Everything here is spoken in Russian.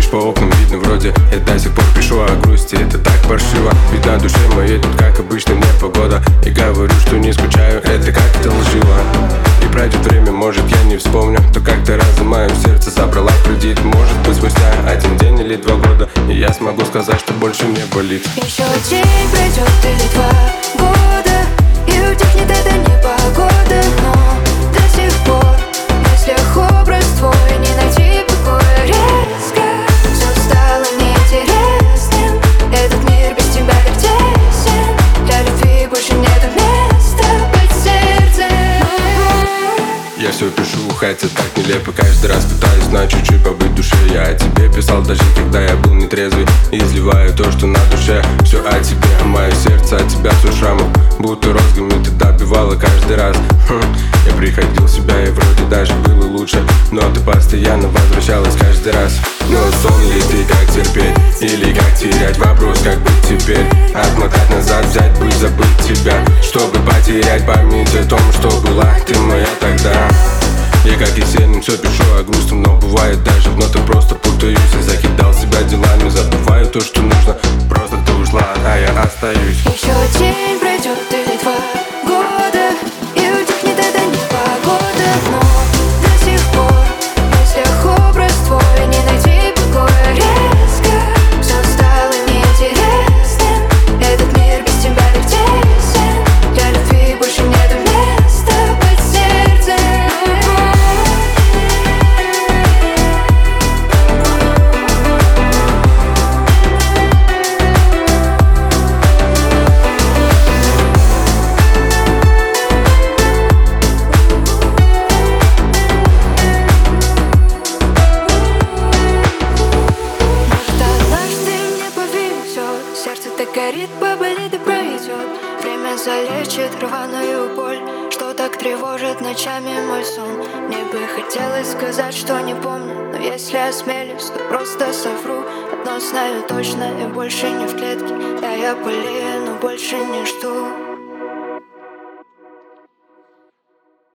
по окнам видно вроде. Я до сих пор пишу о грусти, это так паршиво. Ведь на душе моей тут как обычно непогода. И говорю, что не скучаю, это как-то лживо. И пройдет время, может я не вспомню, то как-то раз мое сердце забрала кредит. Может быть спустя 1 день или 2 года, и я смогу сказать, что больше не болит. Еще день пройдет или 2 года, и утихнет эта непогода. Но до сих пор в мыслях образ твой, не найти покоя резко. Все стало неинтересным, этот мир без тебя так тесен. Для любви больше нету места под сердцем. Я все пишу, хотя так нелепо. Каждый раз пытаюсь на чуть-чуть побыть в душе. Я о тебе писал даже когда я был нетрезвый. И изливаю то, что на душе. Все о тебе, мое сердце от тебя все шрамов. Будто розгами ты добивала каждый раз. Я приходил в себя и вроде даже было лучше, но ты постоянно возвращалась каждый раз. Но сон ли ты, как терпеть? Или как терять? Вопрос, как быть теперь? Отмотать назад, взять бы, забыть тебя, чтобы потерять память о том, что была ты моя тогда. Я как Есенин все пишу о грустном, но бывает даже в нотах просто путаюсь. Я закидал себя делами, забываю то, что нужно. Просто ты ушла, а я остаюсь. Еще день пройдет или 2 года, и утихнет эта непогода. Но до сих пор в мыслях образ твой, не найти покоя резко. Все стало неинтересным, этот мир без тебя так тесен. Для любви больше нету места под сердцем. Сердце так горит, поболит и пройдет. Время залечит рваную боль, что так тревожит ночами мой сон. Мне бы хотелось сказать, что не помню, но если осмелюсь, то просто совру. Одно знаю точно, я больше не в клетке. Да, я болею, но больше не жду.